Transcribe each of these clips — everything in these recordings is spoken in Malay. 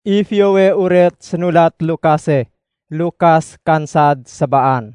Ifyowe uret senulat Lukase, Lukas kansad sebaan.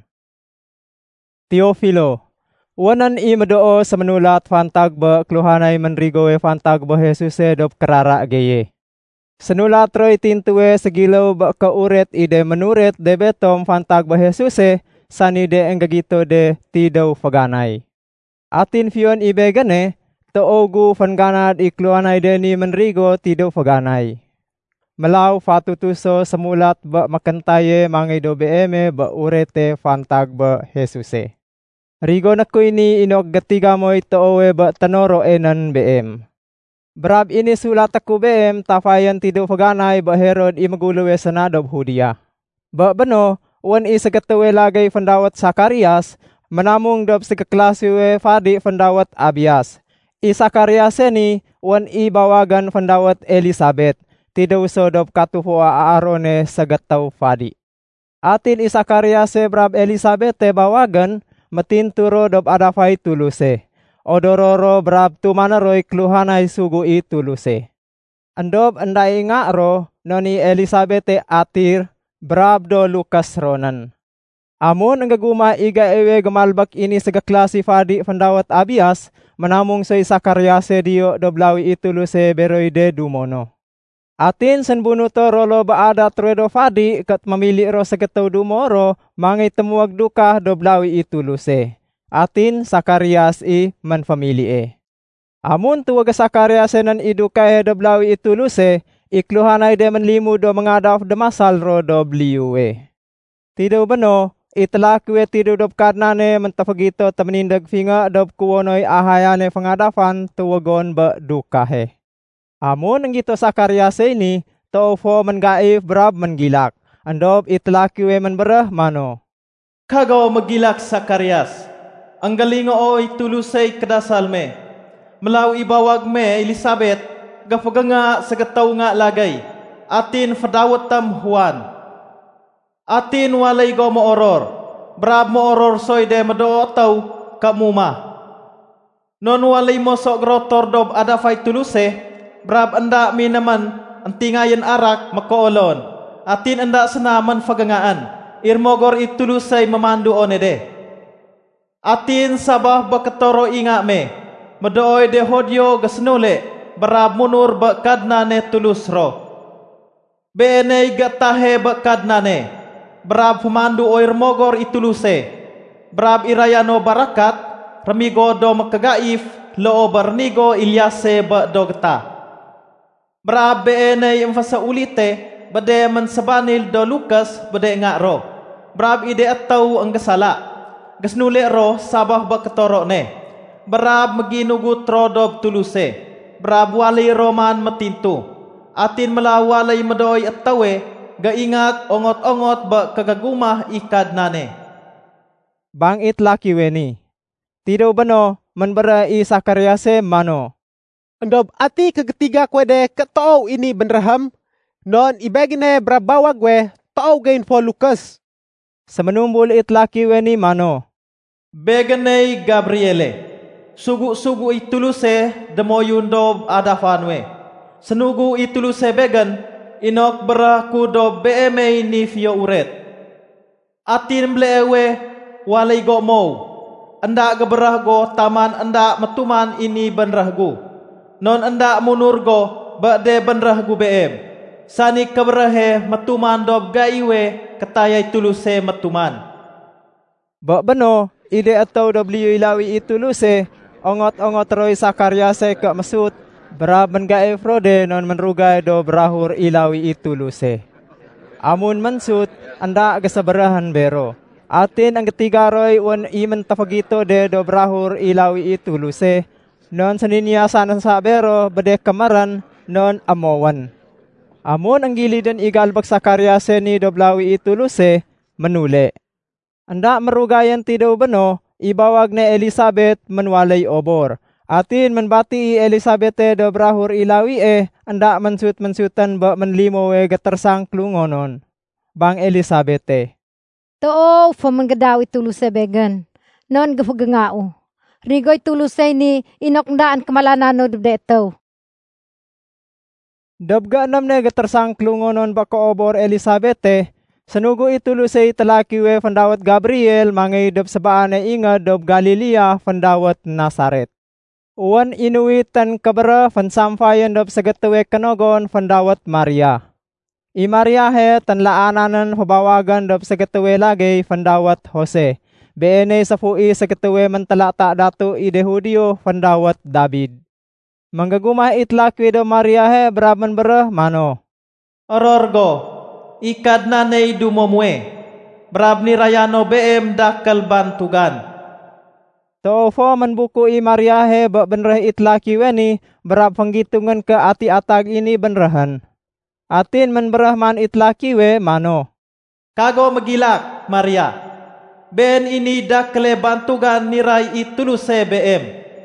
Teofilo, wanan I medoo semenulat fantag be keluhanai menrigowe fantag be Jesuse dop kerara geye. Senulat roy tintue segilo be ke uret ide menuret de betom fantag be Jesuse sani de enggagito de tidau faganai. Atin fion ibe gane, toogu fanganad I keluhanai de ni menrigo tidau faganai. Melau fatutuso semulat ba makentaye mangai do BM ba urete fantag ba Jesuse. Rigo naku ini inok getiga moy toowe ba tenoro enan BM. Berab ini sulat aku BM tafayan tidu faganai ba Herod imaguluwe senadob Hudia. Ba beno wan I segetuwe lagay fandawat Sakarias menamung dob sekeklasiwe fadi fandawat Abias. I Sakarias ni wan I bawagan fandawat Elisabet. Tidak usodop katuhua Aarone sagatau fadi. Atin I Sakariase brab Elisabete bawagan metinturo dop adafai tuluse. Odororo brab tumanaroy keluhanai sugu I tuluse. Andop endai ngakro noni Elisabete atir brab do Lukas ronan. Amun enggaguma iga ewe gemalbak ini segaklasi fadi fandawat Abias menamung say Sakariase dio doblawi I tuluse beroide dumono. Atin senbuno to rolo baada tredo fadi kat memilih ro segetau dumoro mangai temuag duka doblawi I tuluse. Atin Sakarias I menfamili Amun tuwaga Sakarias nan idukae doblawi I tuluse, ikluhanai de menlimu do mengadaf demasal ro dobliuwe. Tido beno, itlakwe tido dob karnane mentafagito temenindag finga dob kuwonoy ahayane pengadafan tuwagon ba dukahe. Amun ngito Sakarias ini, toofo mengaif berab menggilak. Andob itlakiwe menberah mano. Kagaw magilak Sakarias. Ang galingo oy tulusay kadasal me. Melaw ibawag me Elisabet, gafaga nga sagataw nga lagay. Atin fadawat tam Juan. Atin walay go mooror. Berab mooror soy de mado ataw kamuma. Non walay mo sok grotor dob adafay tuluse. Brab anda minaman antingayan arak makoolon. Atin anda senaman fagangaan. Irmogor itulusay mamandu onede. Atin sabah bakatoro inga me. Madooy de hodyo gasnule. Brab munur bakadna ne tulus ro. Beenay gatahe bakadna ne. Brab famandu o irmogor ituluse. Brab irayano barakat. Ramigo do makagaif. Loo barnigo ilyase ba dogta. Brabe enay emfasa ulite, bade man sabanil do Lukas, bade nga ro. Brab ide ataw ang gasala. Gasnuli ro, sabah ba katoro ne. Brab maginugut ro dob tuluse. Brab walay roman matinto. Atin malawalay madoy atawe, gaingat ongot-ongot ba kagagumah ikad nane. Bang itlaki weni. Tido bano, menbera I Sakariase mano. Andob ati kegetiga kwede ketau ini benraham, non ibegine brabawa gue tau gain for Lukas. Semenumbul itlaki weni mano. Begenei Gabriele, sugu-sugu ituluse demoyun dob adafanwe. Senugu ituluse begen, inok beraku dob BM ni fio uret. Atin blewe walay go mo. Anda geberah go taman anda metuman ini benrah go. Non anda munurgo bade benrah gu BM. Sani keberahe metuman dob gaiwe ketayay tuluse metuman. Ba beno, ide atau dobliu ilawi ituluse, ongot-ongot roy Sakariase ke mesut, berab mengaif rode non menrugay do berahur ilawi ituluse. Amun mensut, anda gesaberahan bero. Atin ang ketiga roy wan imen tafagito de do berahur ilawi ituluse. Non seninya sana sa bero bade kamaran non amowan. Amun ang gilidan igalbag Sakariase ni doblawi ituluse menule. Anda merugayan tidaw beno ibawag na Elisabet menwalay obor. Atin menbati Elisabete dobrahur ilawi anda mensut-mensutan ba menlimo gatersang klungonon. Bang Elisabete. Too famangadaw ituluse began. Non gafagangao. Rigoy tulusay ni inokndaan kamalanano dito. Dob ga-6 ne gatersangklungonon baka obor Elisabete, sanugo itulusay talaki we pandawat Gabriel mangay dob sabaan inga dob Galilea pandawat Nazaret. Uwan inuwitan kabara pansampayan dob sagatuwe kanogon pandawat Maria. I Maria he tanlaananan pabawagan dob sagatuwe lagay pandawat Jose. Beene sa fui sagatuwe mantalata datu ide Hudio pandawat David. Manggagumah itlakwi do Maria he braban berah mano. Ororgo, ikad na ney dumomwe. Brab ni rayano beem dakal bantugan. Toofo manbuku i Maria he bak benrah itlaki weni berab panggitungan ke ati atag ini benrahan. Atin menberah man itlaki we mano. Kago magilak, Maria. Ben ini dakle bantugan niray ituluse beem.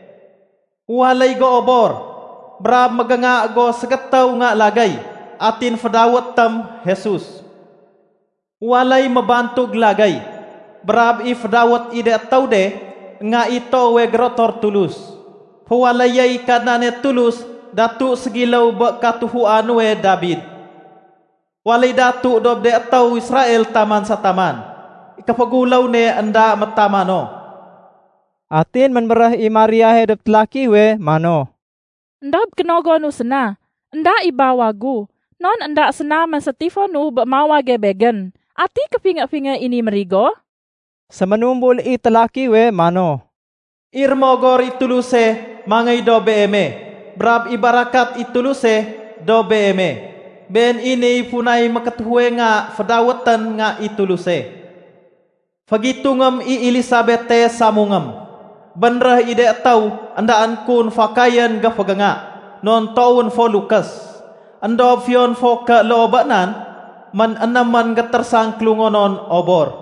Walay go obor. Brab maganga go sagataw nga lagay. Atin fadawat tam Jesus. Walay mabantug lagay. Brab ifadawat ide tawde nga ito we grotor tulus. Huwalayay kanane tulus datu segilaw ba katuhuan we David. Walay datu dob de ataw Israel taman sa taman. Ikapagulaw ne anda matamano. Atin menberah i Maria he dob tlaki we mano. Ndob kenogo sena. Anda ibawagu. Non anda sena man sa tifo nu ba mawage begen. Ati kapinga-pinga ini merigo? Sa manumbul i talaki we mano. Irmogor ituluse mangay do beeme. Brab ibarakat ituluse do beeme. Ben ini punay makatuwe nga fadawatan nga ituluse. Fagitungam i Elisabete samungam. Banrah ide ataw andaan kun fakayan gafaganga. Non taon fo Lucas. Ando fiyon fo ka loobanan man anaman gatersangklungonon obor.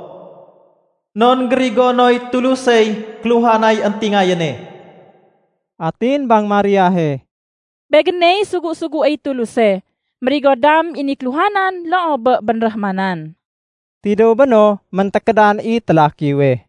Non grigonoy tulusay kluhanay antingayane. Atin bang Maria he. Begenay sugu-sugu ay tuluse. Merigodam ini kluhanan loob benrahmanan. Tido bano mantakedan i telaki we.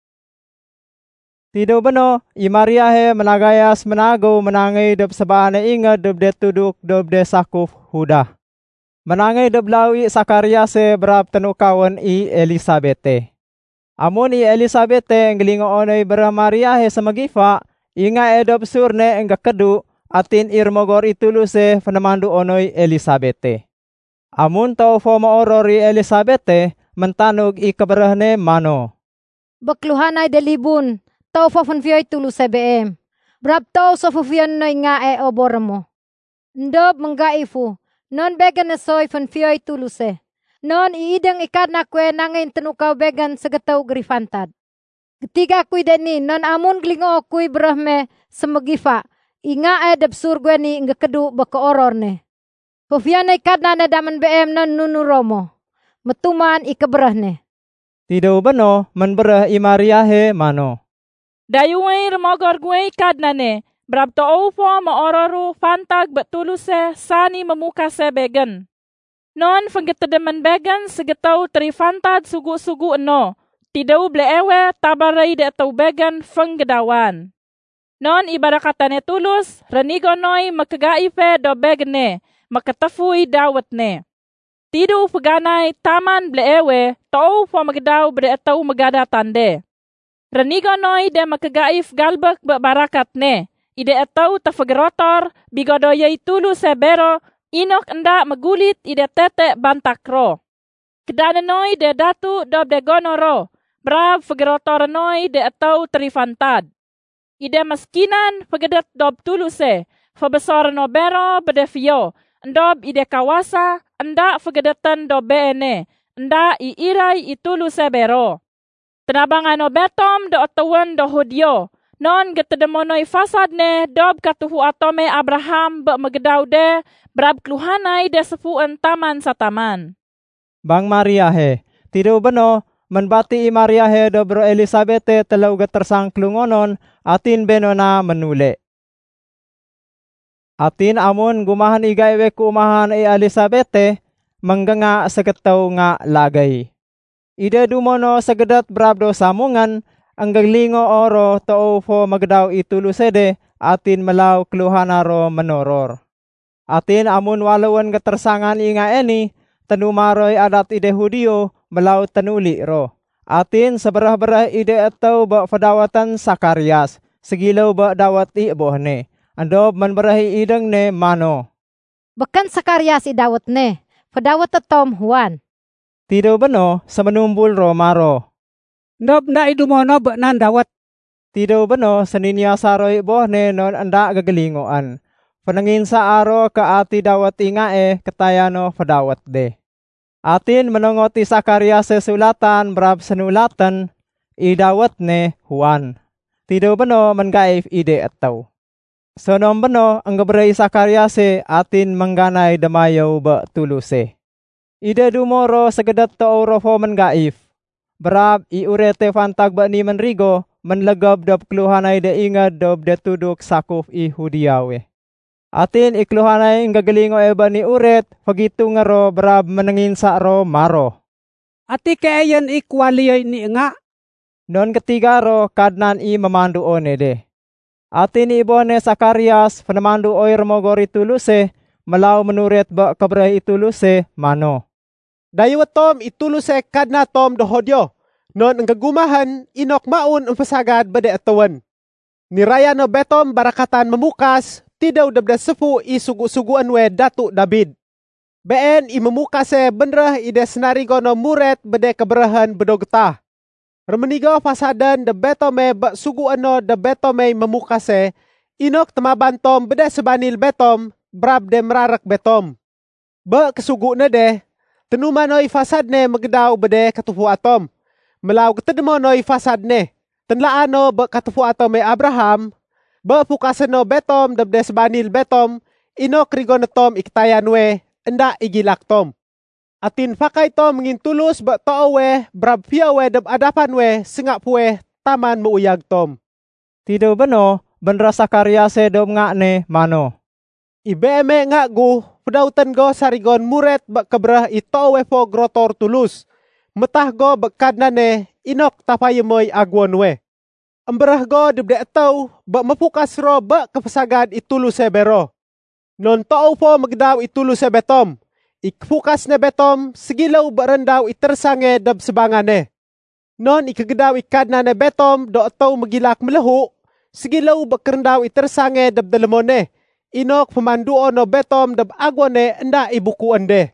Tido bano i Maria he menagayas menago menangay dob sabane inga dob de tuduk dob de sakuf Huda. Menangay dob lawi Sakaria se berab tenukawan i Elisabete. Amun i Elisabete nglingo onay berah Maria he samagifa inga edob surne engga kedu atin irmogor ituluse penemandu onoy Elisabete. Amun tau fo maorori Elisabete mentanog i kabarahne mano. Bakluhanay delibun, tau fo funfioy tuluse beem. Brab tau so fufion noy nga obor mo. Ndob menggaifu, non began na soy funfioy tuluse. Non iidang ikad na kwe nangin tenukaw began sagataw grifantad. Ketiga kuy deni, non amun glingo kuy brahme semagifa. Inga edab surgwe ni inga kedu baka oror ne. Fufian ay kadna na daman beem non nunuromo. Matuman ikaberah ne. Tido bano menberah i Maria he mano. Dayuay remogor gue kadna ne. Brab to po maororu fantag betuluse sani memuka se begen. Non fanggetedeman begen segetaw trifantad sugu-sugu no. Tidaw bleewe tabaray de ataw begen fanggedawan. Non ibarakatane tulus, ranigonoy makagaife do begne, makatafuy dawat ne. Tido paganay taman bleewe, tao po magdaw bre ataw magadatande. Ranigonoy de makagaif galbak barakat ne, ide ataw tafagrotor, bigodoyay tulus sebero, inok enda magulit ide tete bantakro. Kedananoy de datu dob de gonoro, brab fagrotoranoy de ataw trifantad. Ide maskinan pagadat dob tuluse, fabesar no bero bedefio, ndob ide kawasa, anda fagadatan dob beene, anda iiray ituluse bero. Tenabangan no betom do otawan do Hudio, non gatademonoy fasad ne dob katuhu atome Abraham ba magdaw de, brab kluhanay de sepuan taman sa taman. Bang Maria he, tido bano, menbati i Maria he dobro Elisabete telau gatersangklungonon atin beno na menule. Atin amun gumahan igaywe kumahan i Elisabete mengganga seketaw nga lagay. Ide dumono segedat brabdo samungan ang gaglingo oro tao fo magdaw itulusede atin malaw kluhanaro menoror. Atin amun walawan ketersangan inga eni, tenumaroy adat ide Hudio melau tenuli ro. Atin seberah-berah ide atau bak fadawatan Sakarias, segilau bak dawat i bohne. Ando menberahi ideng ne mano. Bekan Sakarias idawat ne, fadawat Tom Huan. Tido beno semenumbul ro maro. Ndob nda idumono bak nan dawat. Tido beno seninya saroy bohne non anda gagelingoan. Penengin sa aro ke ati dawat ingae ketayano fadawat de. Atin menongoti Sakarias sesulatan berab senulatan idawat ne Huan. Tido beno menggaif ide atau. Sonom beno anggaberai Sakarias atin mengganai demayo bak tuluse. Ide dumoro segedat to rofo menggaif. Berab i urete fantag bak ni menrigo menlegab dab keluhanai de ingat dab de tuduk sakuf i Hudiawe. Atin ikluhanai ngagalingo eba ni uret, pagitu ngaro berab menengin sa ro maro. Ati kayan ikwaliyoy ni nga. Non ketiga ro kadnan i memandu one de. Atin ibone Sakarias penemandu oir mogori tuluse, melau menuret ba keberai ituluse mano. Dayo Tom ituluse kadna Tom dohodyo. Non nggagumahan inok maun umpasagad bade atawan. Niraya no betom barakatan memukas, tidaw dabda sefu i sugu-suguan we Datu David. Ben i memukase benrah ide senarigo no muret bade keberahan bedogeta. Remenigo fasadan de betome bak suguan no de betome memukase, inok temaban Tom bade sebanil betom, brab de merarak betom. Bak kesugu ne de, tenumanoi fasadne megedau bade ketufu atom. Melau ketedemonoi fasadne, tenlaano bak ketufu atome Abraham, bak pukaseno betom dabde sebanil betom, inok rigon Tom iktayan we, enda igilak Tom. Atin fakai Tom ngin tulus bak to'o we, brab fia we dab adapan we, sengak pue, taman muuyag Tom. Tido beno, benra Sakarias dom ngak ne mano. Ibeme ngak gu, pedautan go sarigon muret bak keberah ito we fo grotor tulus. Metah go bak kadnane, inok tapayemoy agwon we. Emberah go dibde atau bak mapukas ro bak kepesagad itulu sebero. Non tau po magdaw itulu sebetom. Ikpukas ne betom segilaw bak rendaw itersange dab sebangane. Non ikagdaw ikadna ne betom do atau magilak melehu. Segilaw bak rendaw itersange dab dalemone. Inok pemanduo no betom dab agwane enda ibukuan de.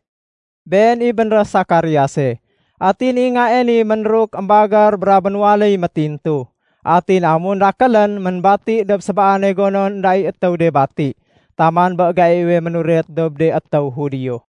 Ben ibenra Sakarias atin inga eni menruk embagar beraban walay matintu. Atin amun rakalan menbati dab sebaane gonon dai atau de bati. Taman bak gaiwe menuret dab de atau Hudio.